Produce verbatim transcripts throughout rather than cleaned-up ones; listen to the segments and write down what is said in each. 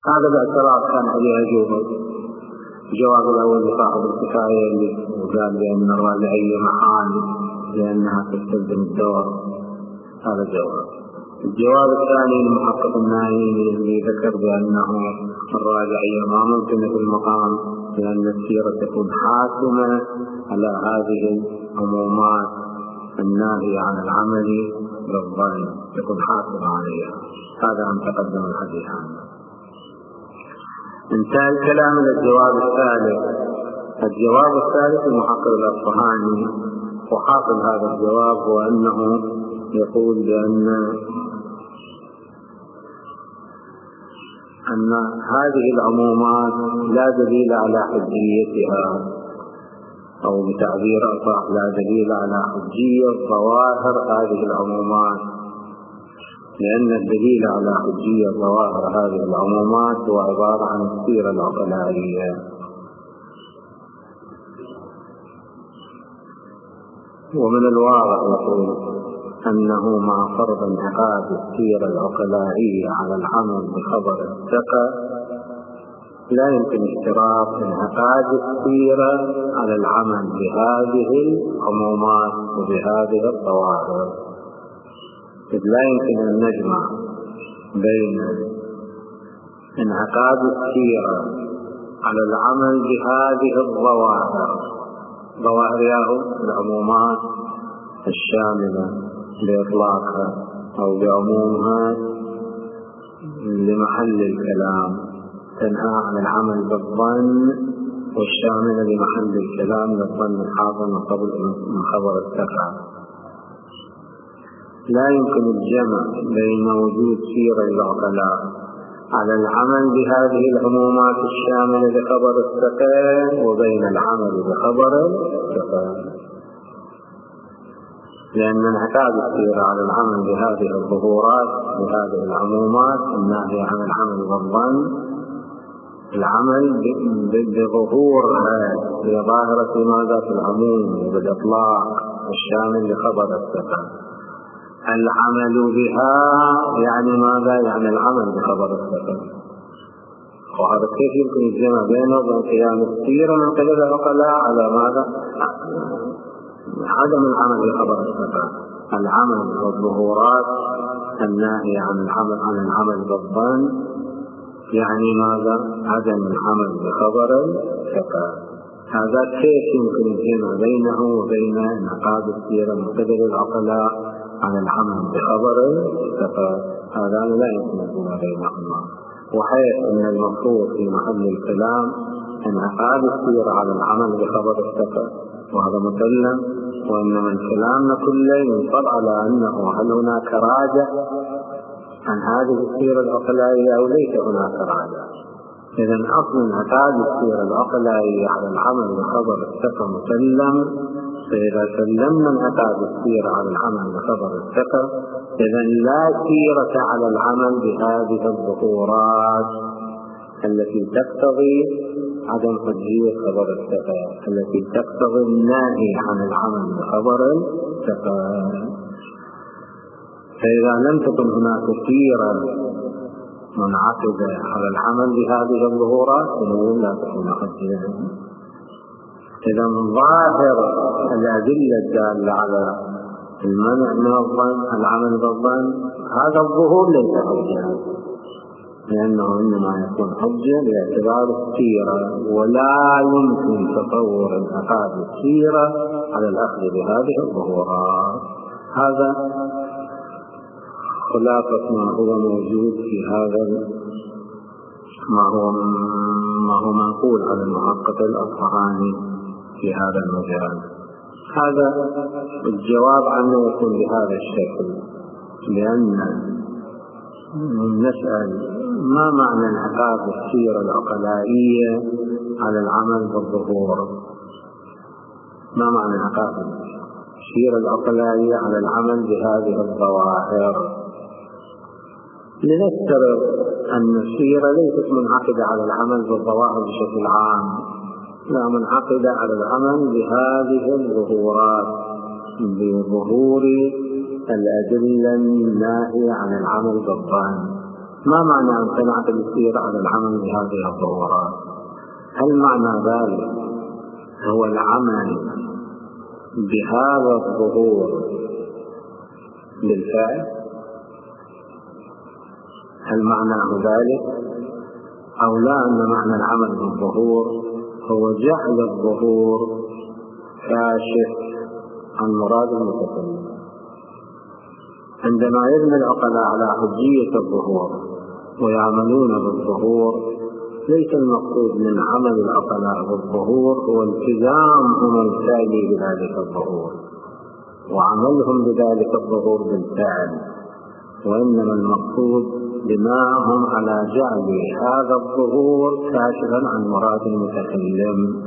هذا باعتراف كان عليها جواب. الجواب الأول لصاحب الكفاية اللي قال بأن الراجعية محال لأنها تستلزم الدور، هذا جواب. الجواب الثاني لمحقق النائي اللي ذكر بأنه الراجعية ما ممكن في المقام لأن السيرة تكون حاكمة على هذه العمومات الناهية عن العمل بالظن، تكون حاكمة عليها. هذا عن تقدم الحديث عنه. انتهى الكلام إلى الجواب الثالث. الجواب الثالث المحقق الأصفهاني، وحاصل هذا الجواب هو أنه يقول بأن أن هذه العمومات لا دليل على حجيتها، أو بتعبير أصح لا دليل على حجية ظواهر هذه العمومات، لأن الدليل على حجية ظواهر هذه العمومات هو عبارة عن السيرة العقلائية. ومن الواضح يقول أنه مع فرض انعقاد السيرة العقلائية على العمل بخبر الثقة لا يمكن اشتراط انعقاد السيرة على العمل بهذه العمومات وبهذه الظواهر، إذ لا يمكن أن نجمع بين انعقاد السيرة على العمل بهذه الظواهر، ظواهر ياهو العمومات الشاملة بإطلاقها أو بعمومها لمحل الكلام تنهى عن العمل بالظن، والشاملة لمحل الكلام للظن الحاضر من خبر الثقة. لا يمكن الجمع بين وجود سيرة العقلاء على العمل بهذه العمومات الشاملة لخبر الثقة وبين العمل بخبر الثقة، لأن انعقاد السيرة على العمل بهذه الظهورات بهذه العمومات الناهية عن العمل بالظن، العمل بظهورها بظاهرة ماذا في العموم بالإطلاق الشامل لخبر الثقة. العمل بها يعني ماذا؟ يعني العمل بخبر الثقة. وهذا كيف يمكن الجمع بينه وبين قيام السيرة من قبل العقلاء على ماذا؟ عدم العمل بخبر الثقة، العمل والظهورات الناهية عن العمل عن العمل بالظن، يعني ماذا؟ عدم العمل بخبر الثقة. هذا كيف يمكن الجمع بينه وبين انعقاد السيرة من قبل العقلاء عن العمل بخبر الثقة؟ هذا لا يمكن الجمع بينهما، وحيث أن المفروض في محل الكلام انعقاد السيرة على العمل بخبر الثقة، وهذا مسلم، وإن من كلامنا كله ينصب على أنه هل هناك راجع عن هذه السيرة العقلائية أو ليس هناك راجع. إذن أصل انعقاد السيرة العقلائية على العمل بخبر الثقة مسلم، فإذا سلمنا انعقاد السيرة على العمل بخبر الثقة إذن لا سيرة على العمل بهذه الظهورات التي تقتضي عدم حجية خبر الثقة، التي تقتضي الناهي عن العمل بخبر الثقة. فإذا لم تكن هناك سيرة منعقدة على العمل بهذه الظهورات فإنه لا تكون حجية. إذا ظاهر الأدلة الدالة على المنع من الظن العمل بالظن هذا الظهور ليس حجة، لأنه إنما يكون حجة باعتبار السيرة، ولا يمكن تطور انعقاد السيرة على الأخذ بهذه الظهورات. هذا خلاصة ما هو موجود في هذا ما هو ما هو منقول على المحقق الأصفهاني في هذا المجال. هذا الجواب عنه يكون بهذا الشكل، لأن نسأل ما معنى انعقاد السيرة العقلائية على العمل بالظهور؟ ما معنى انعقاد السيرة العقلائية على العمل بهذه الظواهر؟ لنفترض أن السيرة ليست منعقدة على العمل بالظواهر بشكل عام، لا منعقدة على العمل بهذه الظهورات بظهور الأدلة الناهية عن العمل بالظن، ما معنى أن صنعت السيرة على العمل بهذه الظهورات؟ هل معنى ذلك هو العمل بهذا الظهور بالفعل؟ هل معناه ذلك؟ أو لا، أن معنى العمل بالظهور هو جعل الظهور كاشف عن مراد المتكلم؟ عندما يبني العقلاء على حجية الظهور ويعملون بالظهور، ليس المقصود من عمل العقلاء بالظهور هو التزامهم الفعلي بذلك الظهور وعملهم بذلك الظهور بالفعل، وإنما المقصود بناءهم على جعل هذا الظهور كاشفا عن مراد المتكلم.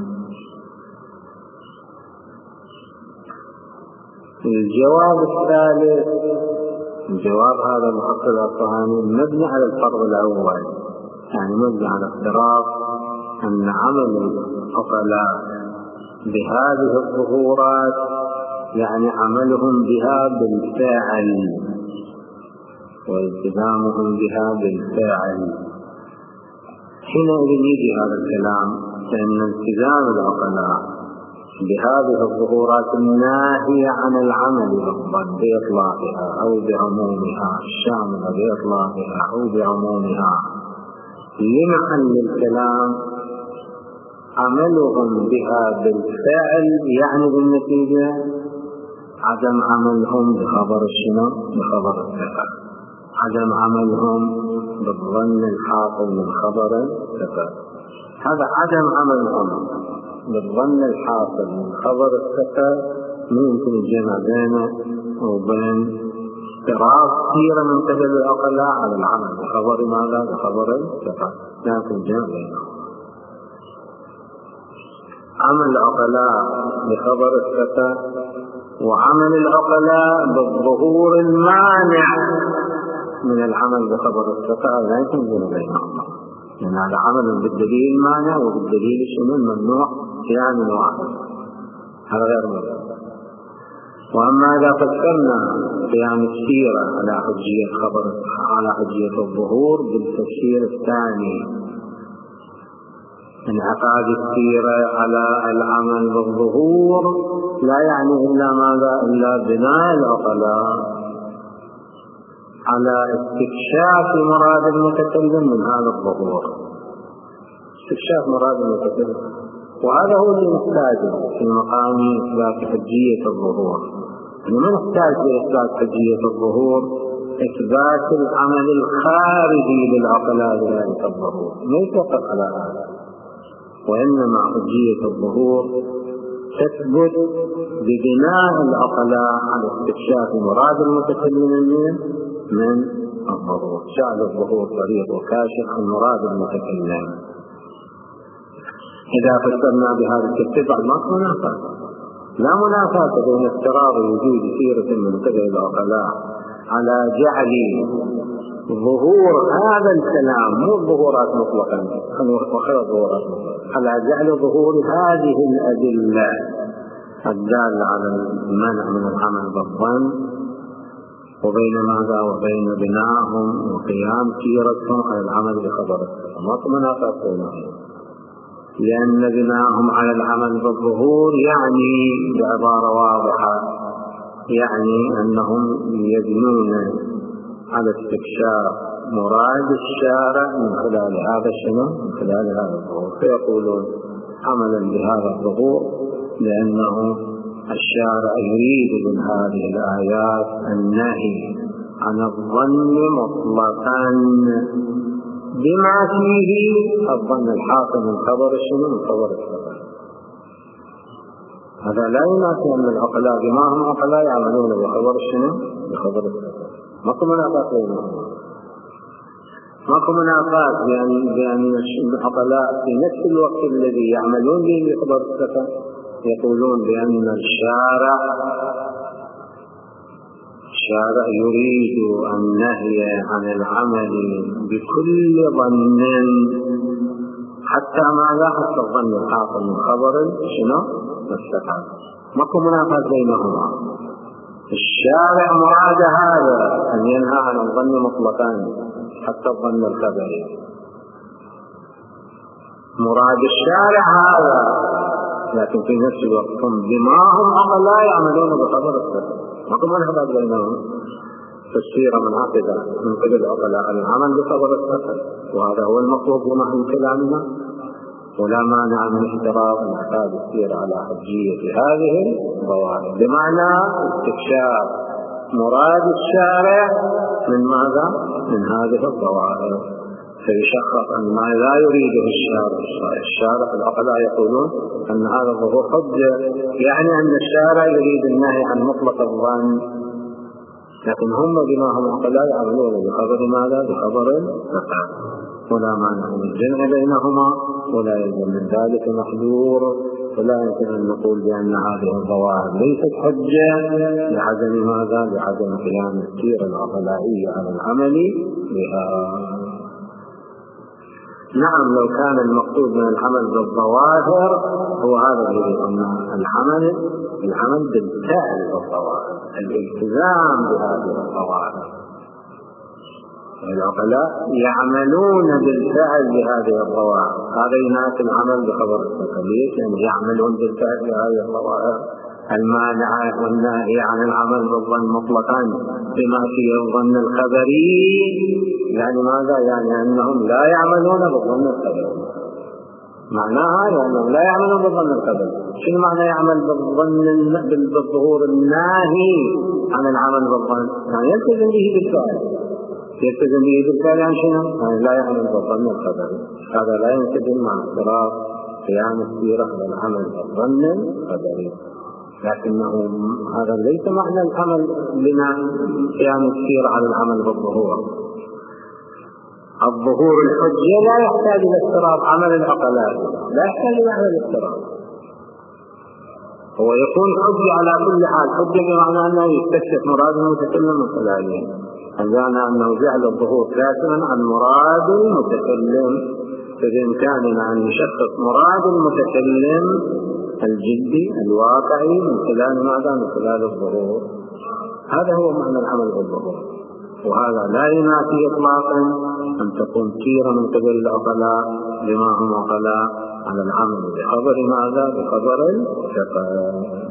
الجواب الثالث، جواب هذا المحقق الأصفهاني مبني على الفرض الأول، يعني مبني على افتراض أن عمل العقلاء بهذه الظهورات يعني عملهم بها بالفعل والتزامهم بها بالفعل. حينئذ يجي هذا الكلام فإن التزام العقلاء بهذه الظهورات الناهية عن العمل بالظن بإطلاقها أو بعمومها، الشاملة بإطلاقها أو بعمومها، لمحل الكلام عملهم بها بالفعل يعني بالنتيجة عدم عملهم بخبر الشنو؟ بخبر الثقة، عدم عملهم بالظن الحاصل من خبر الثقة. هذا عدم عملهم بالظن الحاصل من خبر الثقة ممكن الجمع بينه وبين افتراض سيرة من قبل العقلاء على العمل بخبر ماذا؟ بخبر الثقة، لكن الجمع بينهم عمل العقلاء بخبر الثقة وعمل العقلاء بالظهور المانع من العمل بخبر الثقة لا يمكن الجمع بينهم، لأن هذا عمل بالدليل المانع وبالدليل شنو الممنوع في آن واحد، هذا غير ممكن. وأما إذا فكرنا قيام السيرة على حجية خبر على حجية الظهور بالتفسير الثاني، انعقاد السيرة على العمل بالظهور لا يعني إلا ماذا؟ إلا بناء العقلاء على استكشاف مراد المتكلم من هذا الظهور، استكشاف مراد المتكلم، وهذا هو اللي نحتاجه في مقام إثبات حجية الظهور. ما نحتاج لإثبات حجية الظهور إثبات العمل الخارجي للعقلاء بذلك الظهور، ليس فقط على هذا، وإنما حجية الظهور تثبت ببناء العقلاء على استكشاف مراد المتكلم من الظهور، جعل الظهور طريق وكاشف عن مراد المتكلم. إذا فسرنا بهذا الاتباع ما منافاة، لا منافاة بين افتراض وجود سيرة من قبل العقلاء على جعل ظهور هذا الكلام مو الظهورات مطلقا وخير الظهورات مطلقا، على جعل ظهور هذه الأدلة الدالة على المنع من العمل بالظن، وبين ماذا؟ وبين بنائهم وقيام سيرتهم على العمل بخبر الثقة، ما منافاة بينهم، لأن بناءهم على العمل بالظهور يعني بعبارة واضحة يعني أنهم يبنون على استكشاف مراد الشارع من خلال هذا الشنو؟ من خلال هذا الظهور، فيقولون عملا بهذا الظهور لأنه الشارع يريد من هذه الآيات النهي عن الظن مطلقا بما فيه الظن الحاصل من خبر الشنو؟ من خبر الثقة. هذا لا ينافي أن العقلاء بما هم عقلاء يعملون بخبر الشنو؟ بخبر الثقة، ماكو منافاة بينهم، ماكو منافاة بأن العقلاء في نفس الوقت الذي يعملون به بخبر الثقة يقولون بأن الشارع الشارع يريد النهي عن العمل بكل ظن حتى ماذا؟ حتى الظن الحاصل من خبر شنو؟ الثقة، ماكو منافاة بينهما. الشارع مراد هذا أن ينهى عن الظن مطلقا، حتى الظن الخبري. مراد الشارع هذا، لكن في نفس الوقت هم دماغهم لا يعملون بخبر السفر. ماكو منافاة بينهم. تفسير منعقدة من قبل العقلاء العمل بخبر السفر، وهذا هو المطلوب بنحو كلامنا، ولا مانع من اعتراض الاحكام السير على حجية هذه الظواهر، بمعنى استكشاف مراد الشارع من ماذا؟ من هذه الظواهر. فيشخص أن ما لا يريده الشارع الشارع العقلاء يقولون أن هذا الظهور حجة، يعني أن الشارع يريد النهي عن مطلق الظن، لكن هم بما هم عقلاء يعملون بخبر ماذا؟ بخبر الفقه، ولا مانع من الجمع بينهما، ولا يلزم من ذلك محذور، ولا يمكن أن نقول بأن هذه الظواهر ليست حجة لعدم ماذا؟ لعدم قيام السيرة العقلائية على العمل بها. نعم، لو كان المقصود من العمل بالظواهر هو هذا الذي قلنا، العمل العمل بالفعل بالظواهر، الالتزام بهذه الظواهر. العقلاء يعملون بالفعل بهذه الظواهر، هذا ينافي العمل بخبر التقليد، يعني يعملون بالفعل بهذه الظواهر المانعة والناهية عن العمل بالظن مطلقا بما فيه الظن الخبري. يعني ماذا؟ يعني أنهم لا يعملون بالظن الخبري. معناها لأنهم لا يعملون بالظن الخبري. شنو معنى يعمل بالظن بالظهور الناهي عن العمل بالظن؟ يعني يلتزم به بالفعل. يلتزم به بالفعل عن شنو؟ يعني لا يعمل بالظن الخبري. هذا لا يلتزم مع اضطراب قيام السيرة على العمل بالظن الخبري. لكنه هذا ليس معنى العمل بنا قيام السيرة على العمل بالظهور. الظهور الحجة لا يحتاج إلى اضطراب عمل العقلاء، لا يحتاج إلى هذا الاضطراب. هو يكون حجة على كل حال، حجة بمعنى أنه يستكشف مراد المتكلم من خلاله، بمعنى أنه جعل الظهور كاسما عن مراد المتكلم، فبإمكاننا أن نشخص مراد المتكلم الجدي الواقعي من خلال ماذا؟ من خلال الظهور. هذا هو معنى العمل بالظهور، وهذا لا ينافي إطلاقا أن تكون سيرة من قبل العقلاء بما هم عقلاء على العمل بخبر ماذا؟ بخبر الفقه.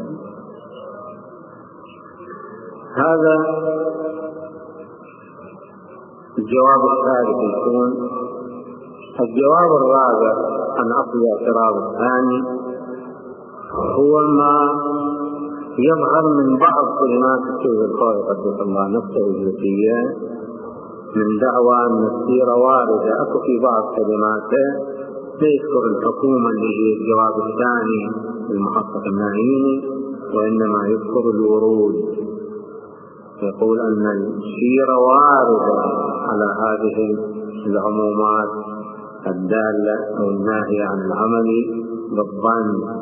هذا الجواب الثالث يكون. الجواب الرابع عن أصل الاعتراض الثاني هو ما يظهر من بعض كلمات الشيخ الخوئي قدس الله نفسه الجزئية من دعوى أن السيرة واردة. أكو في بعض كلماته يذكر الحكومة اللي هي الجواب الثاني المحقق النعيمي، وإنما يذكر الورود. يقول أن السيرة واردة على هذه العمومات الدالة أو الناهية عن العمل بالظن.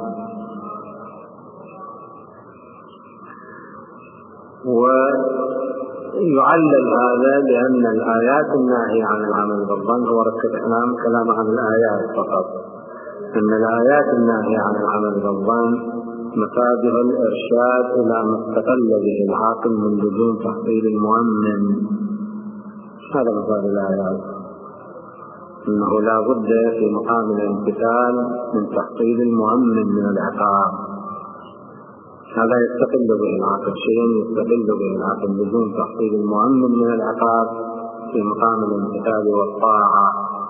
ويعلل هذا لأن الآيات الناهية عن العمل بالظن، هو ركز إحنا كلام عن الآيات فقط، أن الآيات الناهية عن العمل بالظن مفاده الإرشاد إلى ما استقل به العاقل من لزوم تحصيل المؤمن. هذا مفاد الآيات، أنه لا بد في مقام الامتثال من تحصيل المؤمن من العقاب. هذا يستقل به العاقل، شيء يستقل به العاقل بدون تحصيل المؤمن من العقاب في مقام الامتثال والطاعة.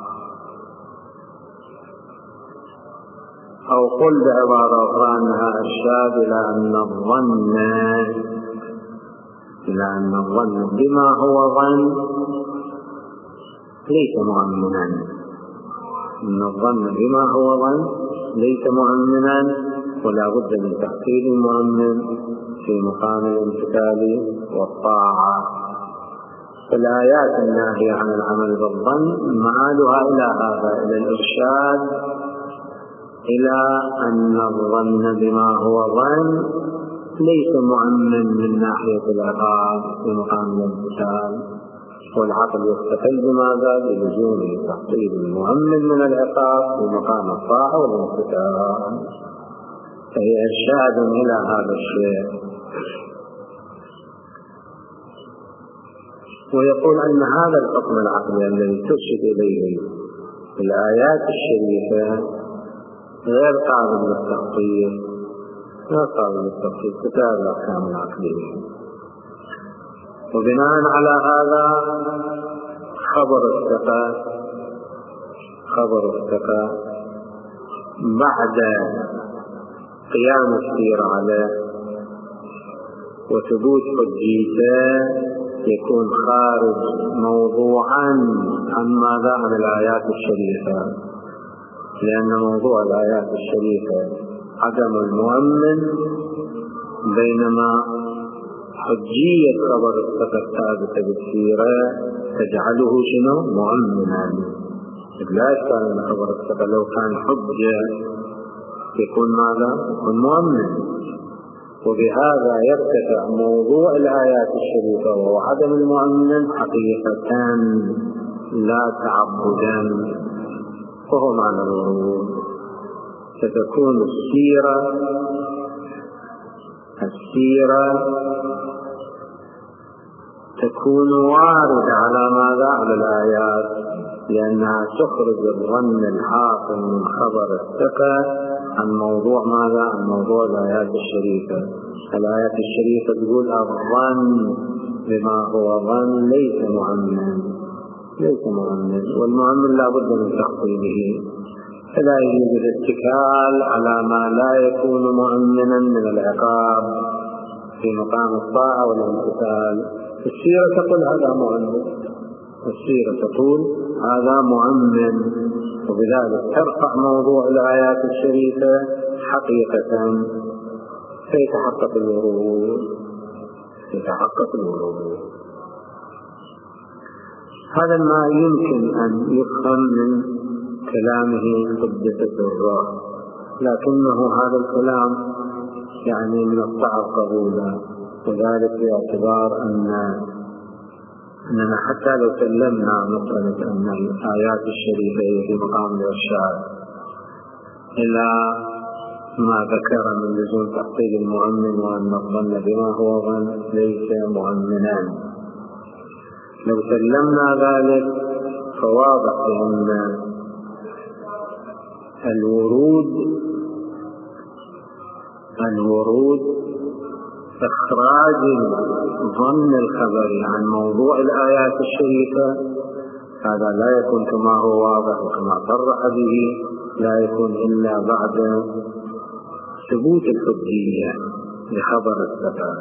أو قل بعبارة أخرى أنها إرشاد إلى أن الظن إلى أن الظن بما هو ظن ليس مؤمنا، أن الظن بما هو ظن ليس مؤمنا، ولا بد من تحصيل المؤمن في مقام الامتثال والطاعة. فالآيات الناهية عن العمل بالظن مآلها إلى هذا، إلى الإرشاد إلى أن الظن بما هو ظن ليس مؤمن من ناحية العقاب في مقام الامتثال، والعقل يستقل بماذا؟ بلزوم تحصيل المؤمن من العقاب في مقام الطاعة والامتثال. فهي إرشاد إلى هذا الشيء. ويقول أن هذا الحكم العقلي الذي ترشد إليه الآيات الشريفة غير قابل للتخطيط، غير قابل للتخطيط كتاب الأحكام العقلية. وبناء على هذا خبر الثقة خبر الثقة بعد قيام السيرة عليه وثبوت حجيته يكون خارج موضوعا عن ماذا؟ عن الآيات الشريفة، لأن موضوع الآيات الشريفة عدم المؤمن، بينما حجية خبر الثقة الثابتة بالسيرة تجعله شنو؟ مؤمنا. لا يشكل أن خبر الثقة لو كان حجة يكون ماذا؟ يكون مؤمن. وبهذا يرتفع موضوع الآيات الشريفة وهو عدم المؤمن حقيقة لا تعبدا، وهو معنى الورود. ستكون السيرة السيرة تكون واردة على ماذا؟ على الآيات، لأنها تخرج الظن الحاصل من خبر الثقة عن موضوع ماذا؟ عن موضوع الآيات الشريفة. الآيات الشريفة تقول الظن بما هو ظن ليس مؤمن ليس مؤمن والمؤمن لا بد من تحصيله، فلا يجوز الاتكال على ما لا يكون مؤمنا من العقاب في مقام الطاعة والامتثال. السيرة تقول هذا مؤمن، السيرة تقول هذا مؤمن، وبذلك ترفع موضوع الآيات الشريفة حقيقة فيتحقق الورود يتحقق الورود. هذا ما يمكن أن يفهم من كلامه قدس سره، لكنه هذا الكلام يعني من الصعب قبوله، وذلك باعتبار أن أننا حتى لو سلمنا مسألة أن الآيات الشريفة في مقام الإرشاد إلى ما ذكر من لزوم تحقيق المؤمن وأن الظن بما هو ظن ليس مؤمنا، لو سلمنا ذلك فواضح بأن الورود الورود إخراج الظن الخبري عن موضوع الآيات الشريفة هذا لا يكون كما هو واضح وكما صرح به، لا يكون إلا بعد ثبوت الحجية لخبر الثقة،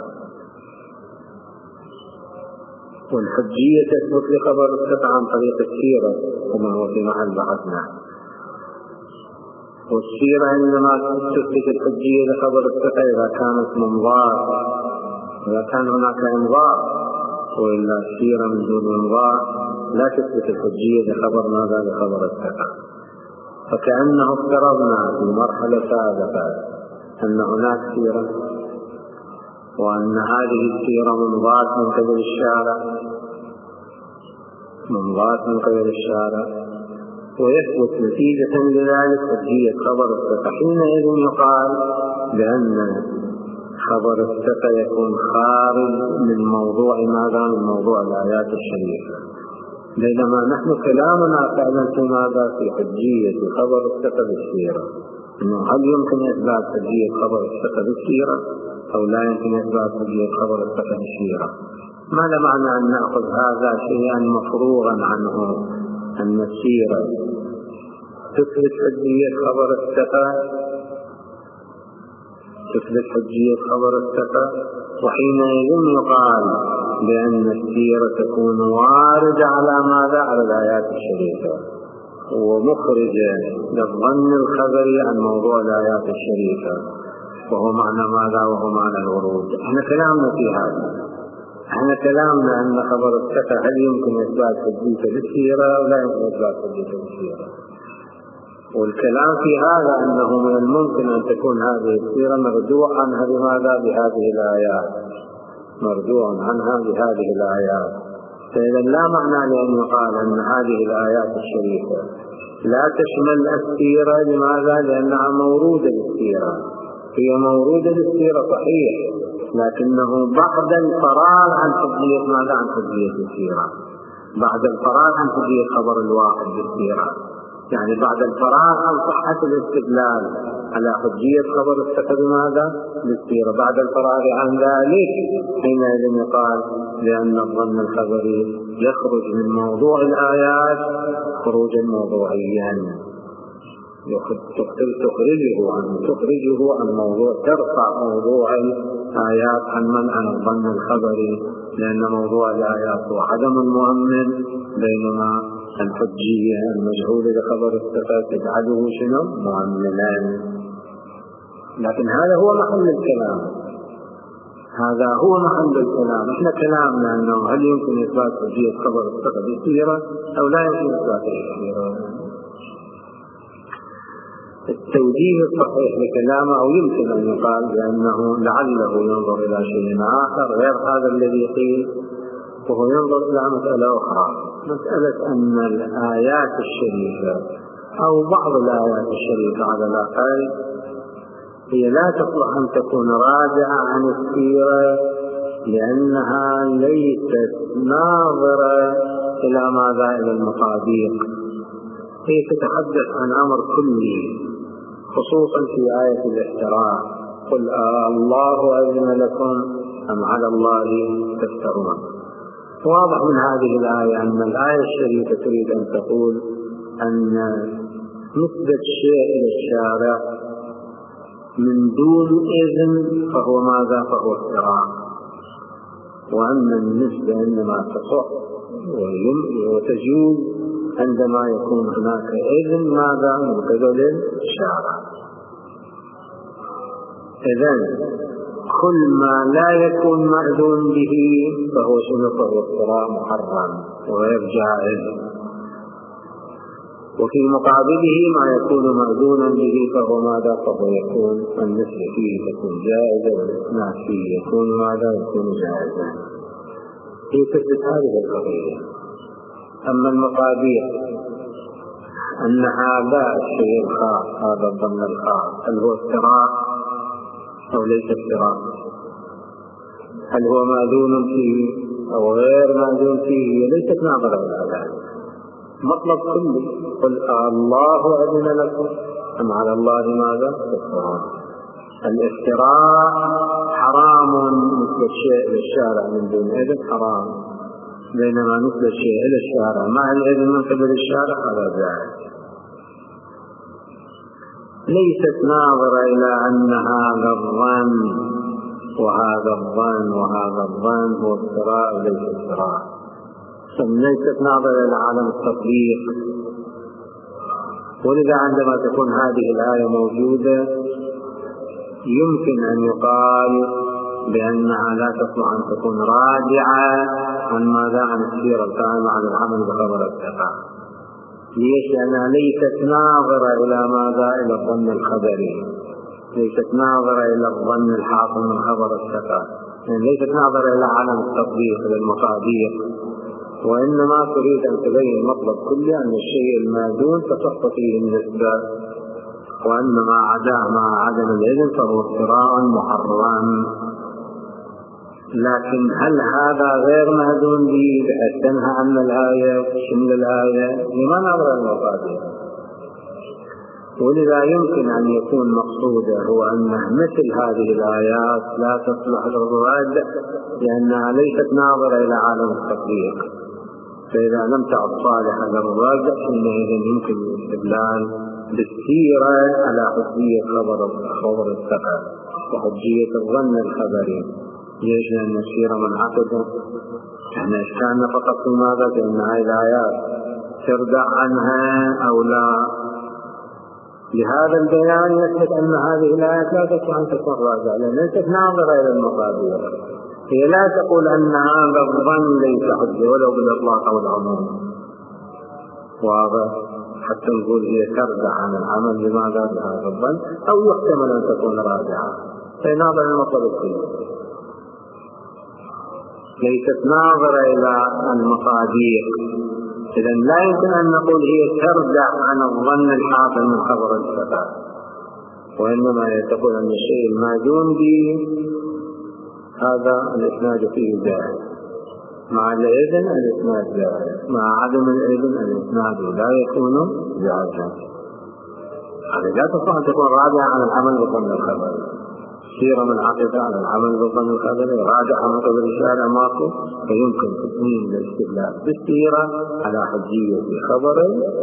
والحجية تثبت لخبر الثقة عن طريق السيرة كما هو في محل بحثنا، والسيرة عندما تثبت الحجية لخبر الثقة إذا كانت منظار، إذا كان هناك انظار، وإلا السيرة من دون انظار لا تثبت الحجية لخبر ماذا؟ لخبر الثقة. فكأنه افترضنا في مرحلة سابقة أن هناك سيرة وأن هذه السيرة منضات من قبل الشارع منضات من قبل الشارع ويثبت نتيجة لذلك حجية خبر الثقة. حينئذ يقال بأن خبر الثقة يكون خارج من موضوع ماذا؟ من موضوع الآيات الشريفة، بينما نحن كلامنا فعلا في ماذا؟ في حجية خبر الثقة بالسيرة، إنه هل يمكن إثبات حجية خبر الثقة بالسيرة أو لا يمكن إثبات حجية خبر الثقة بالسيرة؟ ماذا معنى أن نأخذ هذا شيئا مفروغا عنه، أن السيرة تثبت حجية خبر الثقة تثبت حجية خبر الثقة وحينئذ يقال بأن السيرة تكون واردة على ماذا؟ على الآيات الشريفة ومخرجة للظن الخبري عن موضوع الآيات الشريفة، وهو معنى ماذا؟ وهو معنى الورود. احنا كلامنا في هذا احنا كلامنا أن خبر الثقة هل يمكن إثبات حجيته بالسيرة أو لا يمكن إثبات حجيته بالسيرة، والكلام في هذا أنه من الممكن أن تكون هذه السيرة مرجوع عنها بماذا؟ بهذه الآيات مرجوع عنها بهذه الآيات. فإذا لا معنى لأن يقال أن هذه الآيات الشريفة لا تشمل السيرة. لماذا؟ لأنها موروده بالسيرة، هي موروده بالسيرة صحيح، لكنه بعد الفراغ عن حجية ماذا؟ عن حجية السيرة، بعد الفراغ عن حجية خبر الواحد بالسيرة، يعني بعد الفراغ عن صحة الاستدلال على حجية خبر الثقة بماذا؟ بالسيرة، بعد الفراغ عن ذلك حينئذ يقال لأن الظن الخبري يخرج من موضوع الآيات خروجا موضوعيا، تخرجه عن تخرجه عن موضوع، ترفع موضوع الآيات عن من عن الظن الخبري، لأن موضوع الآيات هو عدم المؤمن، بينما الحجية المجهولة لخبر الثقة تجعله شنو؟ مؤمنا. لكن هذا هو محل الكلام، هذا هو محل الكلام. احنا كلامنا انه هل يمكن اثبات حجية خبر الثقة بالسيرة او لا يمكن اثباته بالسيرة. التوجيه الصحيح لكلامه او يمكن ان يقال بانه لعله ينظر الى شيء اخر غير هذا الذي قيل، وهو ينظر الى مسألة اخرى، مسألة ان الايات الشريفة او بعض الايات الشريفة على الاقل هي لا تصلح أن تكون راجعة عن السيرة، لأنها ليست ناظرة إلى ماذا؟ إلى المصادق، هي تتحدث عن أمر كلي، خصوصا في آية الاحتراء، قل الله أذن لكم أم على الله تفترون. واضح من هذه الآية أن الآية الشريفة تريد أن تقول أن نسبة شيء إلى الشارع من دون إذن فهو ماذا؟ فهو افتراء، وأن النسبة إنما تصح وتجوز عندما يكون هناك إذن ماذا؟ من قبل الشارع. إذن كل ما لا يكون مأذون به فهو شنو؟ فهو افتراء محرم وغير جائز، وفي مقابله ما يكون مأذونا به فهو ماذا؟ فهو يكون النسبة فيه تكون جائزة، والإسناد فيه يكون ماذا؟ يكون جائزا. هي تثبت هذه القضية. أما المقابيح أن هذا الشيء الخاص، هذا الظن الخاص، هل هو افتراء أو ليس افتراء؟ هل هو مأذون فيه أو غير مأذون فيه؟ ليست ناظرة إلى ذلك، مطلب كلي، قل الله أذن لكم أم على الله ماذا؟ تفترون. الافتراء حرام مثل الشيء إلى الشارع من دون إذن حرام، بينما مثل الشيء إلى الشارع مع الإذن من قبل الشارع هذا جائز. ليست ناظرة إلى أن هذا الظن وهذا الظن وهذا الظن هو افتراء وليس افتراء، ليست ناظرة إلى عالم التطبيق. ولذا عندما تكون هذه الآية موجودة يمكن أن يقال بأنها لا تصلح أن تكون راجعة عن ماذا؟ عن السيرة القائمة على العمل بخبر الثقة. ليش؟ لأنها ليست ناظرة إلى ماذا؟ إلى الظن الخبري، ليست ناظرة إلى الظن الحاصل من خبر الثقة، يعني ليست ناظرة إلى عالم التطبيق إلى المصادق، وإنما تريد أن تبين مطلب كله أن الشيء المادون تصح فيه النسبة، وأن ما عداه مع عدم الإذن فهو افتراء محرم. لكن هل هذا غير مهدون به بحيث تنهى عن الآية شمل الآية؟ لما نظر المصادق. ولذا يمكن أن يكون مقصوده هو أن مثل هذه الآيات لا تصلح للرواج لأنها ليست ناظرة إلى عالم التطبيق، فإذا لم تعد صالحة للرواج حينئذ يمكن الاستدلال بالسيرة على حجية خبر الثقة وحجية الظن الخبري. ليش؟ لأن السيرة منعقدة، احنا اشكالنا فقط في ماذا؟ بأن هذه الآيات تردع عنها أو لا. لهذا البيان يثبت أن هذه الآيات لا تصح أن تكون راجعة، لأن ليست ناظرة إلى المصادر، هي لا تقول أن هذا الظن ليس حجة ولو بالإطلاق أو العموم، واضح؟ حتى نقول هي تردع عن العمل لماذا؟ بهذا الظن، أو يحتمل أن تكون راجعة، فهي ناظرة إلى المصادر كلها، ليست ناظرة إلى المصادر. إذن لا يمكن أن نقول هي تردع عن الظن الحاصل من خبر الثقة، وإنما تقول أن الشيء المادون به هذا الإسناد فيه جائز، مع الإذن الإسناد جائز، مع عدم الإذن الإسناد لا يكون جائزا. هذه لا تصح أن تكون راجعة عن العمل بالظن الخبري. سيرة من عقيدة على العمل بالظن الخبري راجعة من قبل الشارع ماكو، فيمكن تقديم الاستدلال بالسيرة على حجية خبر.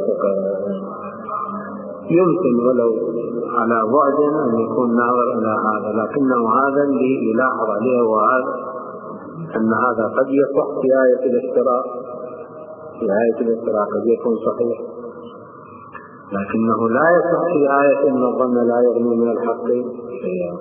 يمكن ولو على بعد أن يكون ناظر إلى هذا، لكنه هذا اللي يلاحظ عليه وهذا أن هذا قد يصح في آية الافتراء، في آية الافتراء قد يكون صحيح، لكنه لا يصح في آية أن الظن لا يغني من الحق شيئا.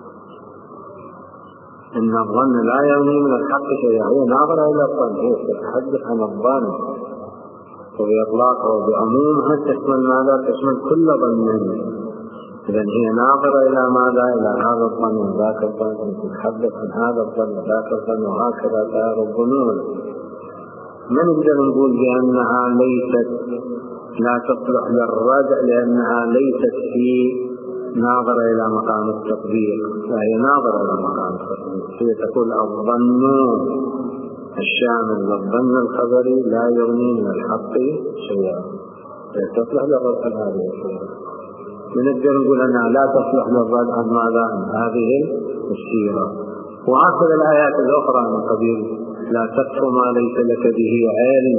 إن الظن لا يغني من الحق شيئا، هي ناظرة إلى الظن، هي تتحدث عن الظن وبإطلاقه وبعمومها تشمل ماذا؟ تشمل كل ظن. إذن هي ناظرة إلى ماذا؟ إلى هذا الظن وذاك الظن، تتحدث عن هذا الظن وذاك الظن، وهكذا دار الظنون. ما نقدر نقول بأنها ليست لا تصلح للردع لأنها ليست في ناظرة إلى مقام التطبيق، فهي ناظرة إلى مقام التطبيق. هي تقول الظن الشامل للظن الخبري لا يغني من الحق شيئا، تصلح للرد عن هذه الشيء. نقدر نقول أنها لا تصلح للرد عن ماذا؟ عن هذه السيرة. وهكذا الآيات الأخرى من قبيل لا تقف ما ليس لك به علم،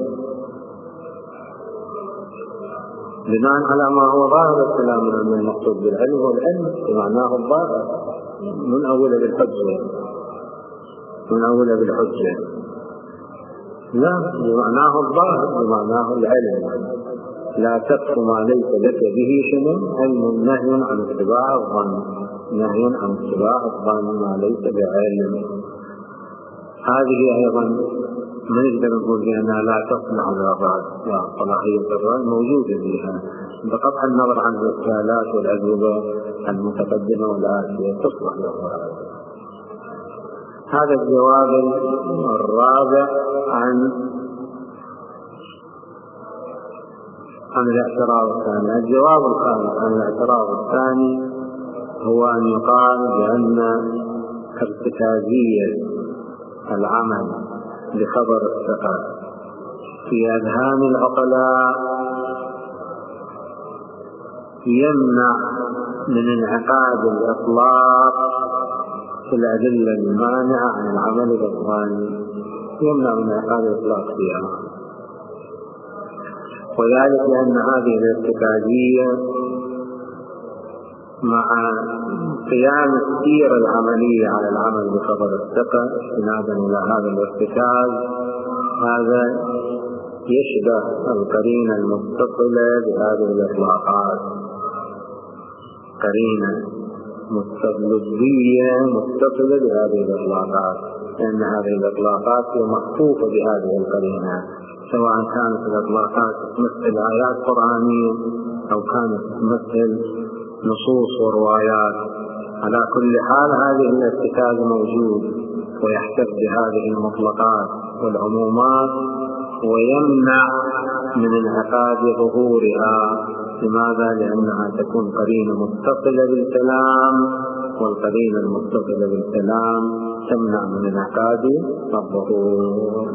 بناء على ما هو ظاهر الكلام من المقصود بالعلم والعلم بمعناه الظاهر من أول بالحجة، من أول بالحجة لا بمعناه الظاهر بمعناه العلم. لا تقف ما ليس لك به شنو؟ علم، نهي عن اتباع الظن، نهي عن اتباع الظن ما ليس بعلم. هذه أيضا ما نقدر نقول بأنها لا تصلح للرد، لا، صلاحية الرد موجودة فيها بقطع النظر عن الإشكالات والأجوبة المتقدمة والآتية تصلح للرد. هذا الجواب الرابع عن عن الاعتراض الثاني. الجواب الخامس عن الاعتراض الثاني هو أن يقال بأن ارتكازية العمل بخبر الثقة في أذهان العقلاء يمنع من انعقاد الإطلاق في الأدلة المانعة عن العمل بالظن، يمنع من انعقاد الإطلاق فيها. وذلك لأن هذه الارتكازية مع قيام السيرة العملية على العمل بخبر الثقة استنادا إلى هذا الارتكاز، هذا يشبه القرينة المتصلة بهذه الإطلاقات، قرينة مستقلية متصلة بهذه الإطلاقات، لأن هذه الإطلاقات هي محفوفة بهذه القرينة، سواء كانت الإطلاقات تمثل آيات قرآنية أو كانت تمثل نصوص وروايات. على كل حال هذه الارتكاز موجود ويحتف بهذه المطلقات والعمومات ويمنع من انعقاد ظهورها. لماذا؟ لأنها تكون قرينة متصلة بالكلام، والقرينة المتصلة بالكلام تمنع من انعقاد الظهور.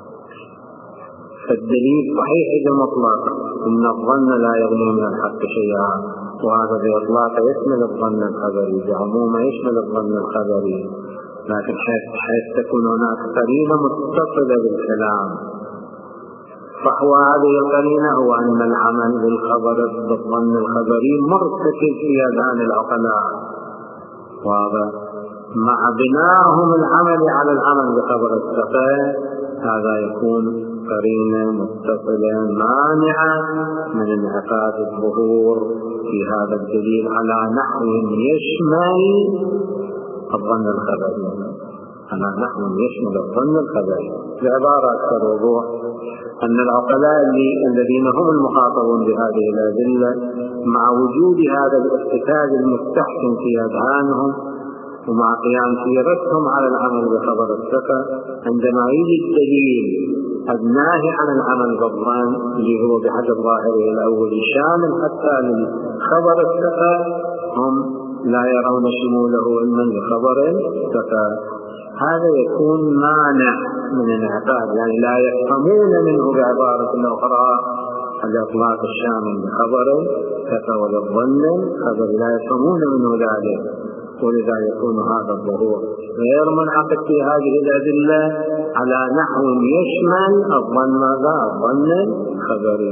فالدليل صحيح إذا مطلق إن الظن لا يغني من الحق شيئا، وهذا بإطلاق يشمل الظن الخبري، بعمومه يشمل الظن الخبري، لكن حيث تكون هناك قرينة متصلة بالكلام، فهو هذه القرينة هو أن العمل بالخبر بالظن الخبري مرتكز في أذهان العقلاء، وهذا مع بناهم العمل على العمل بخبر الثقة هذا يكون قرينة متصلة مانعة من انعقاد الظهور في هذا الدليل على نحو يشمل الظن الخبري، على نحو يشمل الظن الخبري. بعبارة أكثر وضوح أن العقلاء الذين هم المخاطبون بهذه الأدلة مع وجود هذا الارتكاز المستحكم في أذهانهم ومع قيام سيرتهم على العمل بخبر الثقة، عندما يجي الدليل الناهي عن العمل بالظن اللي هو بحد الظاهر الأول شامل حتى للخبر الثقة، هم لا يرون شموله إلا لخبر الثقة، هذا يكون مانع من الانعقاد، يعني لا يفهمون منه بعبارة أخرى الإطلاق الشامل بخبر كفى وللظن خبر، لا يفهمون منه ذلك، ولذا يكون هذا الظهور غير منعقد في هذه الأدلة على نحو يشمل الظن ماذا؟ الظن الخبري،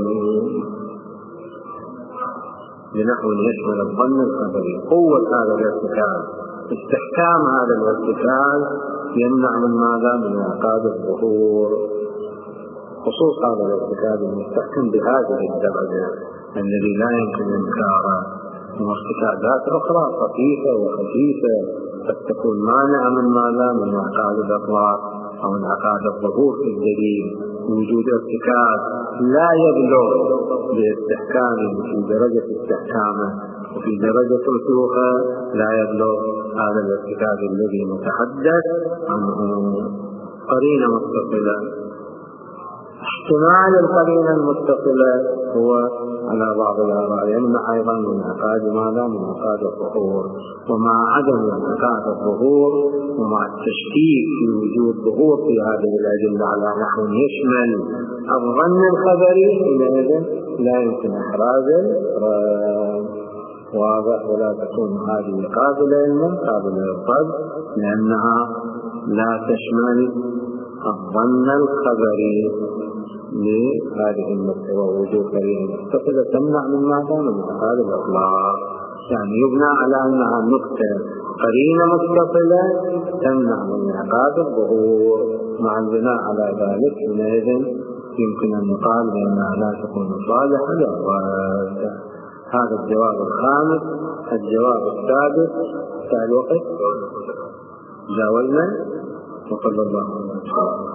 بنحو يشمل الظن الخبري. قوة هذا الارتكاز، استحكام هذا الارتكاز يمنع من ماذا؟ من انعقاد الظهور. خصوص هذا الارتكاز المستحكم بهذه الدرجة الذي لا يمكن إنكاره، وارتكازات أخرى خفيفة وخفيفة قد تكون مانعة من ماذا؟ من انعقاد الإطلاق أو انعقاد الظهور في الدليل. وجود ارتكاز لا يبلغ باستحكام في درجة استحكامه، وفي درجة رسوخه لا يبلغ هذا الارتكاز الذي نتحدث عنه. قرينة متصلة، احتمال القرينة المتصلة هو على بعض الآراء يمنع أيضا من انعقاد ماذا؟ من انعقاد الظهور. ومع عدم انعقاد الظهور ومع التشكيك في وجود ظهور في هذه الأدلة على نحو يشمل الظن الخبري، حينئذ لا يمكن إحراز الإفراد. واضح؟ ولا تكون هذه قابلة للمن قابلة للرد، لأنها لا تشمل الظن الخبري لهذه المسألة. ووجود قرينة متصلة تمنع من ماذا؟ من انعقاد الإطلاق، يعني يبنى على أنها نقطة قرينة متصلة تمنع من انعقاد الظهور. مع البناء على ذلك حينئذ يمكن أن يقال بأنها لا تكون صالحة للرد. هذا الجواب الخامس. الجواب السادس في الوقت جاوزنا، وصلى الله عليه وسلم.